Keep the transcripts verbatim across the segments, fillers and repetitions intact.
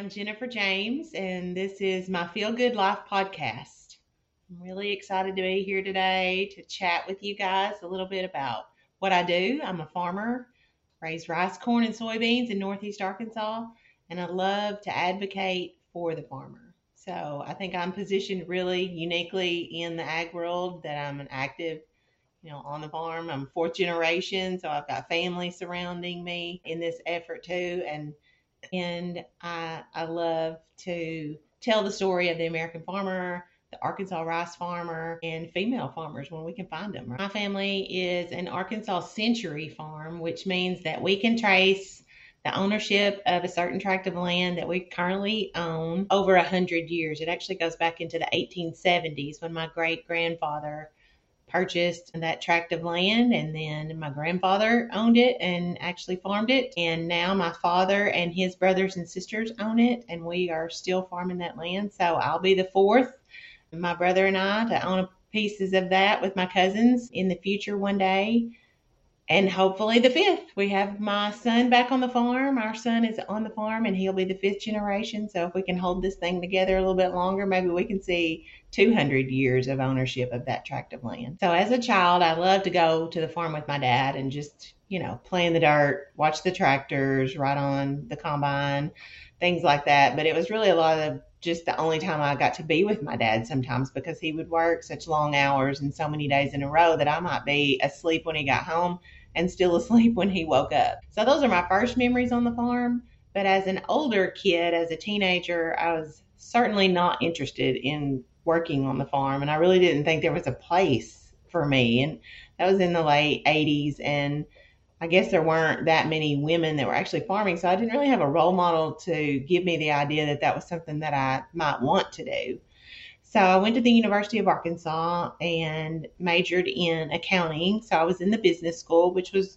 I'm Jennifer James, and this is my Feel Good Life podcast. I'm really excited to be here today to chat with you guys a little bit about what I do. I'm a farmer, raise rice, corn, and soybeans in Northeast Arkansas, and I love to advocate for the farmer. So I think I'm positioned really uniquely in the ag world that I'm an active, you know, on the farm. I'm fourth generation, so I've got family surrounding me in this effort too, and and I, I love to tell the story of the American farmer, the Arkansas rice farmer, and female farmers when we can find them. My family is an Arkansas century farm, which means that we can trace the ownership of a certain tract of land that we currently own over a hundred years. It actually goes back into the eighteen seventies when my great grandfather purchased that tract of land, and then my grandfather owned it and actually farmed it, and now my father and his brothers and sisters own it, and we are still farming that land. So I'll be the fourth, my brother and I, to own pieces of that with my cousins in the future one day, and hopefully the fifth. We have my son back on the farm. Our son is on the farm, and he'll be the fifth generation. So if we can hold this thing together a little bit longer, maybe we can see two hundred years of ownership of that tract of land. So as a child, I loved to go to the farm with my dad and just, you know, play in the dirt, watch the tractors, ride on the combine, things like that. But it was really a lot of just the only time I got to be with my dad sometimes, because he would work such long hours and so many days in a row that I might be asleep when he got home and still asleep when he woke up. So those are my first memories on the farm. But as an older kid, as a teenager, I was certainly not interested in working on the farm, and I really didn't think there was a place for me. And that was in the late eighties, and I guess there weren't that many women that were actually farming, so I didn't really have a role model to give me the idea that that was something that I might want to do. So I went to the University of Arkansas and majored in accounting. So I was in the business school, which was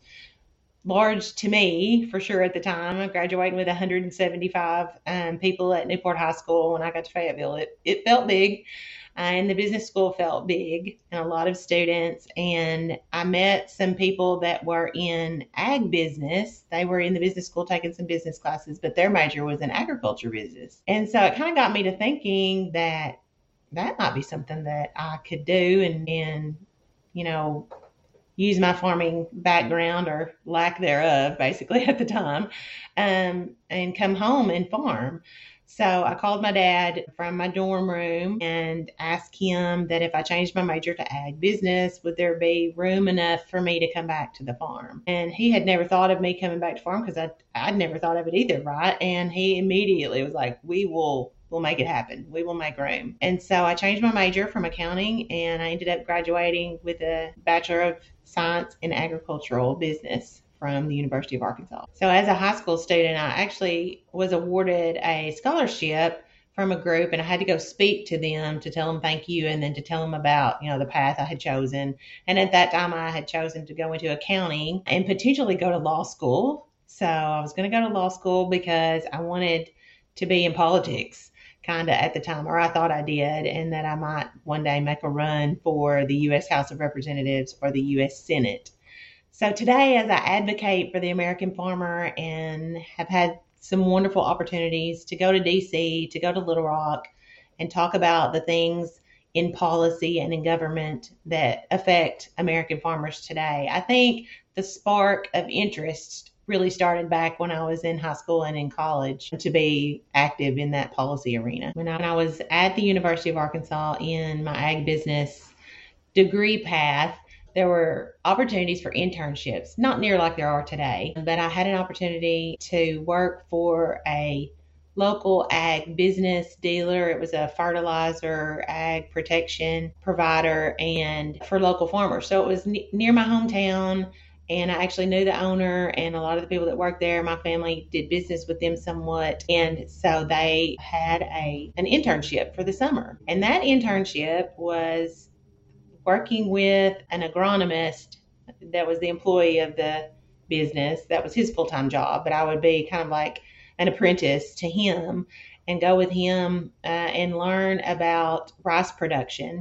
large to me for sure at the time. I graduated with one hundred seventy-five um, people at Newport High School when I got to Fayetteville. It, it felt big. Uh, and the business school felt big, and a lot of students. And I met some people that were in ag business. They were in the business school taking some business classes, but their major was in agriculture business. And so it kind of got me to thinking that that might be something that I could do and, and you know, use my farming background or lack thereof, basically at the time, um, and come home and farm. So I called my dad from my dorm room and asked him that if I changed my major to ag business, would there be room enough for me to come back to the farm? And he had never thought of me coming back to farm, because I'd, I'd never thought of it either, right? And he immediately was like, we will we'll make it happen. We will make room. And so I changed my major from accounting, and I ended up graduating with a Bachelor of Science in Agricultural Business from the University of Arkansas. So as a high school student, I actually was awarded a scholarship from a group, and I had to go speak to them to tell them thank you, and then to tell them about, you know, the path I had chosen. And at that time, I had chosen to go into accounting and potentially go to law school. So I was going to go to law school because I wanted to be in politics, kind of at the time, or I thought I did, and that I might one day make a run for the U S House of Representatives or the U S Senate. So today, as I advocate for the American farmer and have had some wonderful opportunities to go to D C, to go to Little Rock, and talk about the things in policy and in government that affect American farmers today, I think the spark of interest really started back when I was in high school and in college to be active in that policy arena. When I, when I was at the University of Arkansas in my ag business degree path, there were opportunities for internships, not near like there are today, but I had an opportunity to work for a local ag business dealer. It was a fertilizer, ag protection provider, and for local farmers. So it was n- near my hometown, and I actually knew the owner and a lot of the people that worked there. My family did business with them somewhat, and so they had a an internship for the summer. And that internship was working with an agronomist that was the employee of the business. That was his full-time job, but I would be kind of like an apprentice to him and go with him uh, and learn about rice production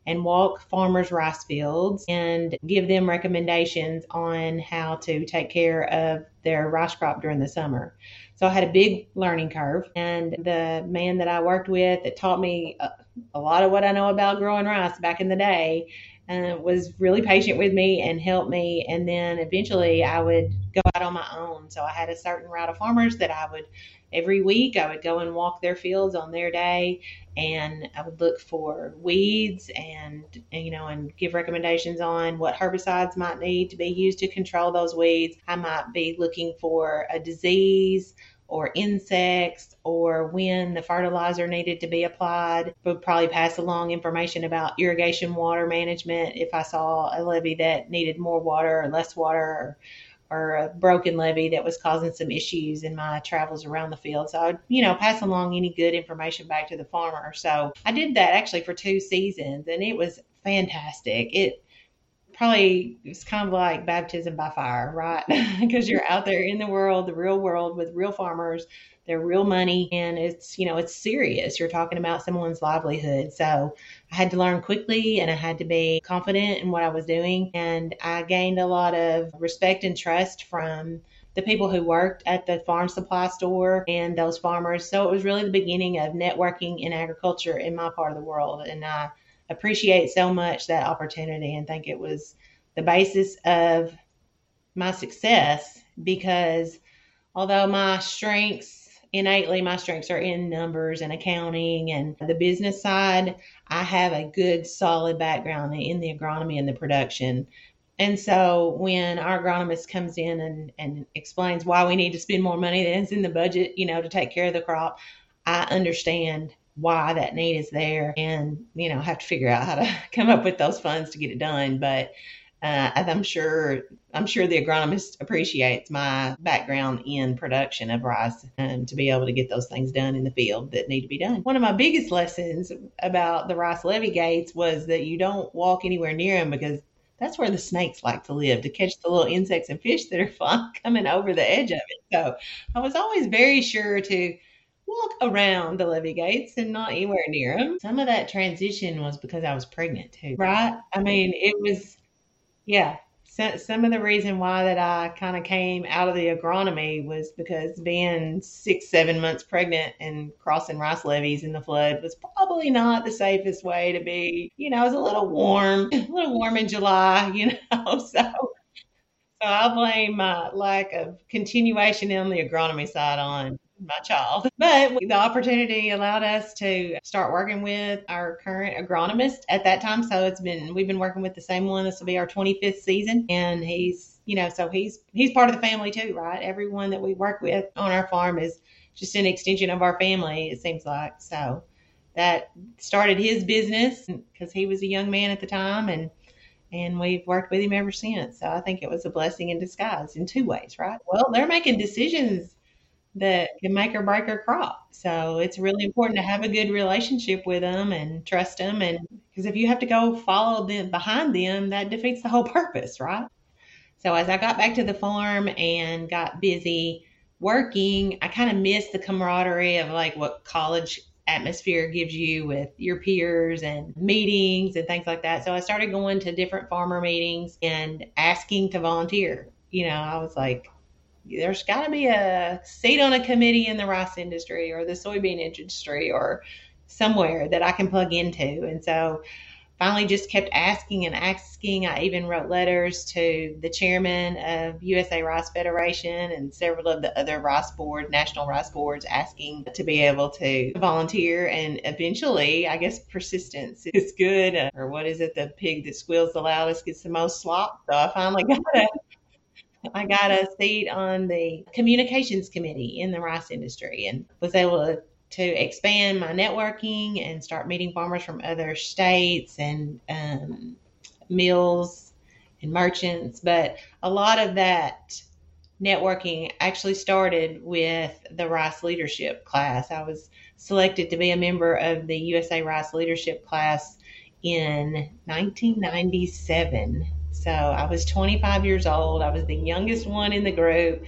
and walk farmers' rice fields and give them recommendations on how to take care of their rice crop during the summer. So I had a big learning curve, and the man that I worked with that taught me a, a lot of what I know about growing rice back in the day uh, was really patient with me and helped me. And then eventually I would go out on my own. So I had a certain route of farmers that I would every week I would go and walk their fields on their day, and I would look for weeds and, and you know and give recommendations on what herbicides might need to be used to control those weeds. I might be looking for a disease or insects or when the fertilizer needed to be applied. Would probably pass along information about irrigation water management if I saw a levee that needed more water or less water, or or a broken levee that was causing some issues in my travels around the field. So I would, you know, pass along any good information back to the farmer. So I did that actually for two seasons, and it was fantastic. It probably it's kind of like baptism by fire, right? Because you're out there in the world, the real world, with real farmers. They're real money, and it's, you know, it's serious. You're talking about someone's livelihood. So I had to learn quickly, and I had to be confident in what I was doing. And I gained a lot of respect and trust from the people who worked at the farm supply store and those farmers. So it was really the beginning of networking in agriculture in my part of the world. And I appreciate so much that opportunity and think it was the basis of my success, because although my strengths innately my strengths are in numbers and accounting and the business side, I have a good solid background in the agronomy and the production. And so when our agronomist comes in and, and explains why we need to spend more money than is in the budget, you know, to take care of the crop, I understand why that need is there, and, you know, have to figure out how to come up with those funds to get it done. But uh, I'm sure I'm sure the agronomist appreciates my background in production of rice, um, to be able to get those things done in the field that need to be done. One of my biggest lessons about the rice levee gates was that you don't walk anywhere near them, because that's where the snakes like to live, to catch the little insects and fish that are fun coming over the edge of it. So I was always very sure to walk around the levee gates and not anywhere near them. Some of that transition was because I was pregnant too, right? I mean, it was, yeah. So, some of the reason why that I kind of came out of the agronomy was because being six, seven months pregnant and crossing rice levees in the flood was probably not the safest way to be. You know, it was a little warm, a little warm in July, you know, so so I blame my lack of continuation on the agronomy side on my child. But the opportunity allowed us to start working with our current agronomist at that time. So it's been, we've been working with the same one. This will be our twenty-fifth season. And he's, you know, so he's, he's part of the family too, right? Everyone that we work with on our farm is just an extension of our family, it seems like. So that started his business because he was a young man at the time, and and we've worked with him ever since. So I think it was a blessing in disguise in two ways, right? Well, they're making decisions that can make or break our crop. So it's really important to have a good relationship with them and trust them. And because if you have to go follow them behind them, that defeats the whole purpose, right? So as I got back to the farm and got busy working, I kind of missed the camaraderie of like what college atmosphere gives you with your peers and meetings and things like that. So I started going to different farmer meetings and asking to volunteer. You know, I was like, there's got to be a seat on a committee in the rice industry or the soybean industry or somewhere that I can plug into. And so finally just kept asking and asking. I even wrote letters to the chairman of U S A Rice Federation and several of the other rice board, national rice boards, asking to be able to volunteer. And eventually, I guess persistence is good. Uh, or what is it? The pig that squeals the loudest gets the most slop. So I finally got a I got a seat on the communications committee in the rice industry and was able to, to expand my networking and start meeting farmers from other states and um, mills and merchants. But a lot of that networking actually started with the rice leadership class. I was selected to be a member of the U S A Rice leadership class in nineteen ninety-seven. So I was twenty-five years old. I was the youngest one in the group.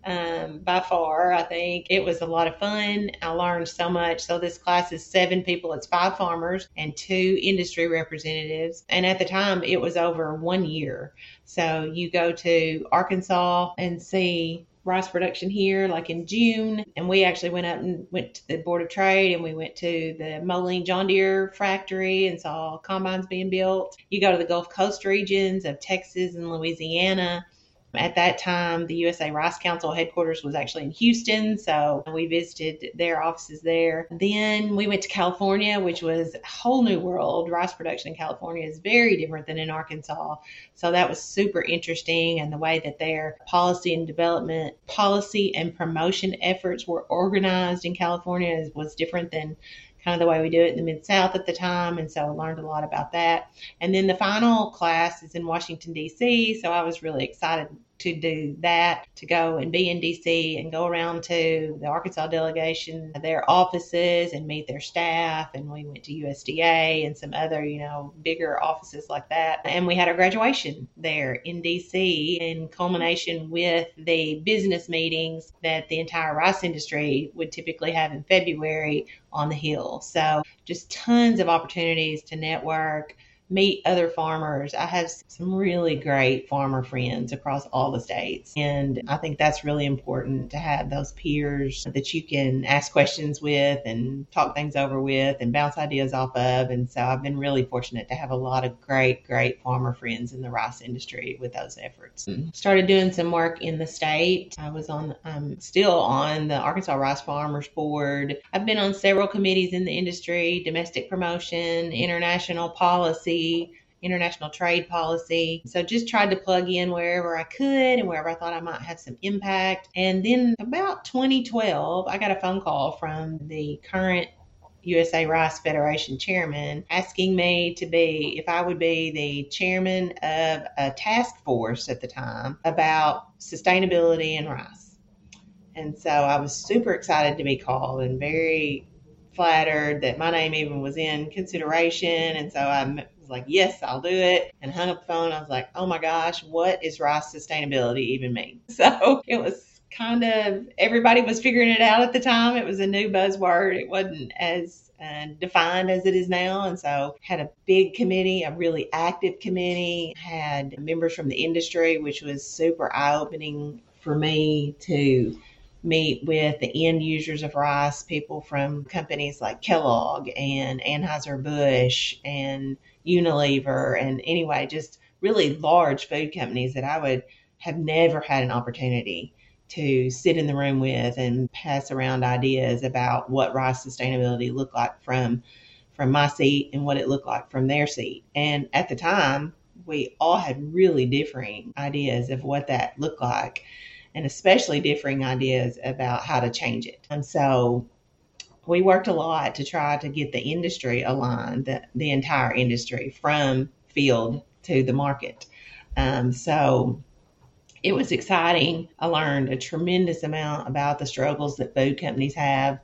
um, by far. I think it was a lot of fun. I learned so much. So this class is seven people. It's five farmers and two industry representatives. And at the time, it was over one year. So you go to Arkansas and see rice production here like in June, and we actually went up and went to the Board of Trade, and we went to the Moline John Deere factory and saw combines being built. You go to the Gulf Coast regions of Texas and Louisiana. At that time, the U S A Rice Council headquarters was actually in Houston, so we visited their offices there. Then we went to California, which was a whole new world. Rice production in California is very different than in Arkansas, so that was super interesting, and the way that their policy and development, policy and promotion efforts were organized in California was different than kind of the way we do it in the Mid-South at the time, and so I learned a lot about that. And then the final class is in Washington, D C, so I was really excited to do that, to go and be in D C and go around to the Arkansas delegation, their offices, and meet their staff. And we went to U S D A and some other, you know, bigger offices like that. And we had our graduation there in D C in culmination with the business meetings that the entire rice industry would typically have in February on the Hill. So just tons of opportunities to network, meet other farmers. I have some really great farmer friends across all the states. And I think that's really important to have those peers that you can ask questions with and talk things over with and bounce ideas off of. And so I've been really fortunate to have a lot of great, great farmer friends in the rice industry with those efforts. Started doing some work in the state. I was on, I'm still on the Arkansas Rice Farmers Board. I've been on several committees in the industry: domestic promotion, international policy, international trade policy. So just tried to plug in wherever I could and wherever I thought I might have some impact. And then about twenty twelve, I got a phone call from the current U S A Rice Federation chairman asking me to be, if I would be the chairman of a task force at the time about sustainability in rice. And so I was super excited to be called and very flattered that my name even was in consideration. And so I was like, yes, I'll do it, and hung up the phone. I was like, oh my gosh, what is rice sustainability even mean? So it was kind of, everybody was figuring it out at the time. It was a new buzzword. It wasn't as uh, defined as it is now. And so had a big committee, a really active committee, had members from the industry, which was super eye-opening for me to meet with the end users of rice, people from companies like Kellogg and Anheuser-Busch and Unilever, and anyway, just really large food companies that I would have never had an opportunity to sit in the room with and pass around ideas about what rice sustainability looked like from from my seat and what it looked like from their seat. And at the time, we all had really differing ideas of what that looked like, and especially differing ideas about how to change it. And so we worked a lot to try to get the industry aligned, the, the entire industry, from field to the market. Um, so it was exciting. I learned a tremendous amount about the struggles that food companies have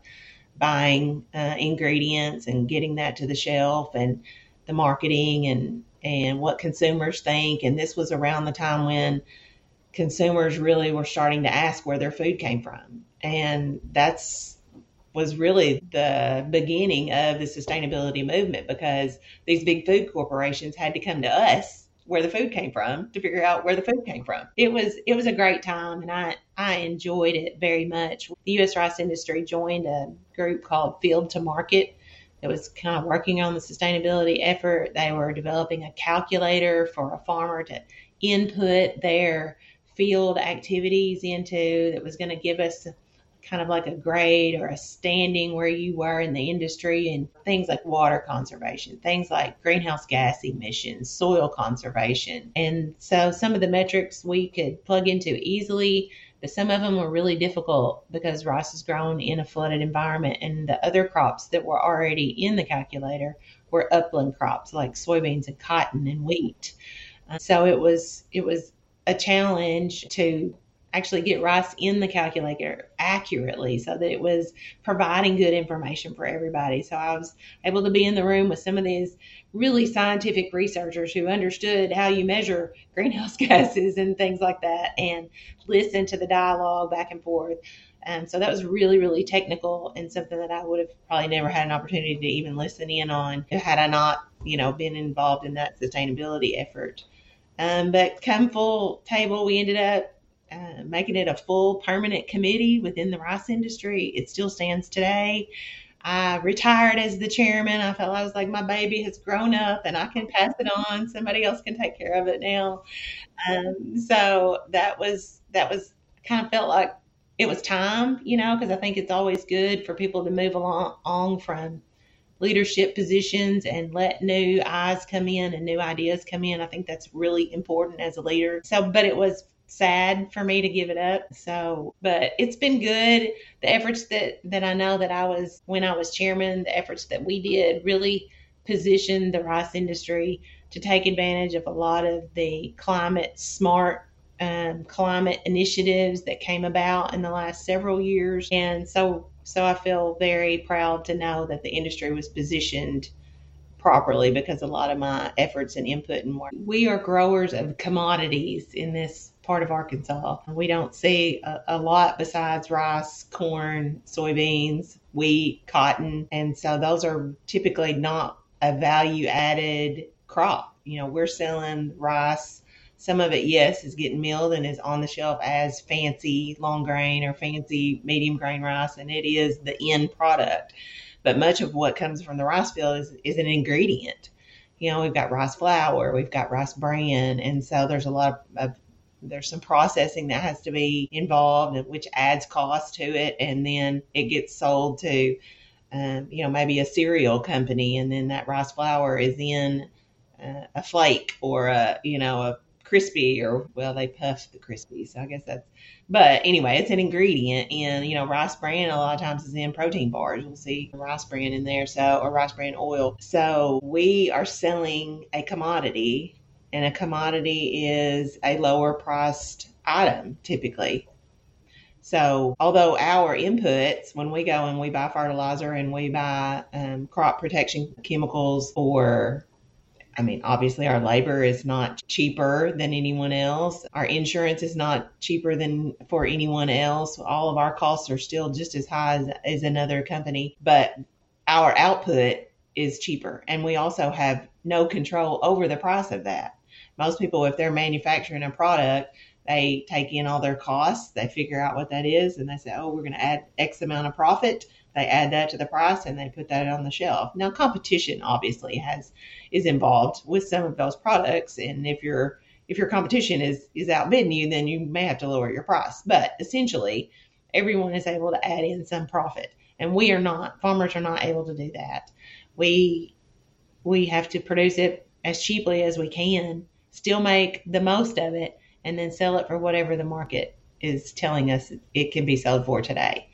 buying uh, ingredients and getting that to the shelf, and the marketing and, and what consumers think. And this was around the time when consumers really were starting to ask where their food came from. And that's was really the beginning of the sustainability movement, because these big food corporations had to come to us where the food came from to figure out where the food came from. It was it was a great time, and I, I enjoyed it very much. The U S rice industry joined a group called Field to Market that was kind of working on the sustainability effort. They were developing a calculator for a farmer to input their field activities into, that was going to give us kind of like a grade or a standing where you were in the industry, and things like water conservation, things like greenhouse gas emissions, soil conservation. And so some of the metrics we could plug into easily, but some of them were really difficult because rice is grown in a flooded environment, and the other crops that were already in the calculator were upland crops like soybeans and cotton and wheat. Uh, so it was it was a challenge to actually get rice in the calculator accurately so that it was providing good information for everybody. So I was able to be in the room with some of these really scientific researchers who understood how you measure greenhouse gases and things like that, and listen to the dialogue back and forth. Um, so that was really, really technical and something that I would have probably never had an opportunity to even listen in on had I not, you know, been involved in that sustainability effort. Um, but come full table, we ended up uh, making it a full permanent committee within the rice industry. It still stands today. I retired as the chairman. I felt I was like, my baby has grown up and I can pass it on. Somebody else can take care of it now. Um, so that was, that was kind of felt like it was time, you know, because I think it's always good for people to move along, along from leadership positions and let new eyes come in and new ideas come in. I think that's really important as a leader. So, but it was sad for me to give it up. So, but it's been good. The efforts that, that I know that I was, when I was chairman, the efforts that we did really positioned the rice industry to take advantage of a lot of the climate smart um, climate initiatives that came about in the last several years. And so, so I feel very proud to know that the industry was positioned properly because a lot of my efforts and input and work. We are growers of commodities in this part of Arkansas. We don't see a, a lot besides rice, corn, soybeans, wheat, cotton. And so those are typically not a value added crop. You know, we're selling rice. Some of it, yes, is getting milled and is on the shelf as fancy long grain or fancy medium grain rice, and it is the end product. But much of what comes from the rice field is, is an ingredient. You know, we've got rice flour, we've got rice bran, and so there's a lot of, of there's some processing that has to be involved, which adds cost to it, and then it gets sold to, um, you know, maybe a cereal company, and then that rice flour is in uh, a flake or a, you know, a crispy, or well, they puff the crispy, so I guess that's, but anyway, it's an ingredient. And you know, rice bran a lot of times is in protein bars. You'll see rice bran in there, so, or rice bran oil. So we are selling a commodity, and a commodity is a lower priced item typically. So although our inputs, when we go and we buy fertilizer and we buy um, crop protection chemicals, or I mean, obviously our labor is not cheaper than anyone else. Our insurance is not cheaper than for anyone else. All of our costs are still just as high as, as another company, but our output is cheaper. And we also have no control over the price of that. Most people, if they're manufacturing a product, they take in all their costs, they figure out what that is, and they say, oh, we're going to add X amount of profit. They add that to the price and they put that on the shelf. Now, competition obviously has is involved with some of those products, and if your if your competition is is outbidding you, then you may have to lower your price. But essentially, everyone is able to add in some profit, and we are not. Farmers are not able to do that. We we have to produce it as cheaply as we can, still make the most of it, and then sell it for whatever the market is telling us it can be sold for today.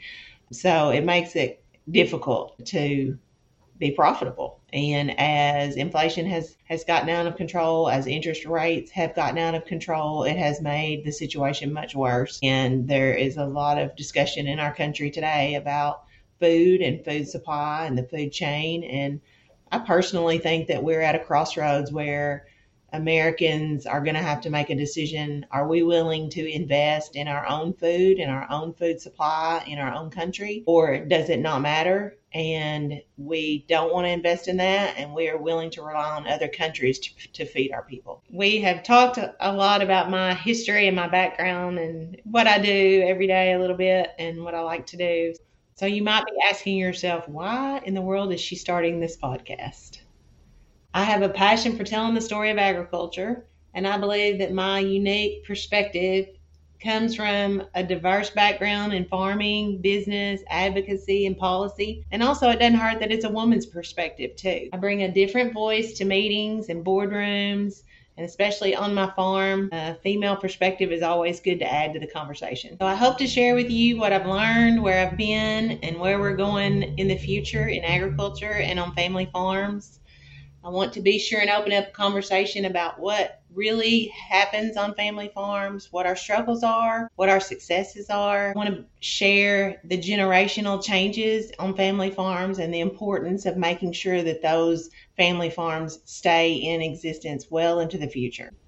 So it makes it difficult to be profitable. And as inflation has, has gotten out of control, as interest rates have gotten out of control, it has made the situation much worse. And there is a lot of discussion in our country today about food and food supply and the food chain. And I personally think that we're at a crossroads where Americans are going to have to make a decision. Are we willing to invest in our own food, in our own food supply, in our own country, or does it not matter? And we don't want to invest in that, and we are willing to rely on other countries to, to feed our people. We have talked a lot about my history and my background and what I do every day a little bit and what I like to do. So you might be asking yourself, why in the world is she starting this podcast? I have a passion for telling the story of agriculture, and I believe that my unique perspective comes from a diverse background in farming, business, advocacy, and policy. And also, it doesn't hurt that it's a woman's perspective, too. I bring a different voice to meetings and boardrooms, and especially on my farm. A female perspective is always good to add to the conversation. So I hope to share with you what I've learned, where I've been, and where we're going in the future in agriculture and on family farms. I want to be sure and open up a conversation about what really happens on family farms, what our struggles are, what our successes are. I want to share the generational changes on family farms and the importance of making sure that those family farms stay in existence well into the future.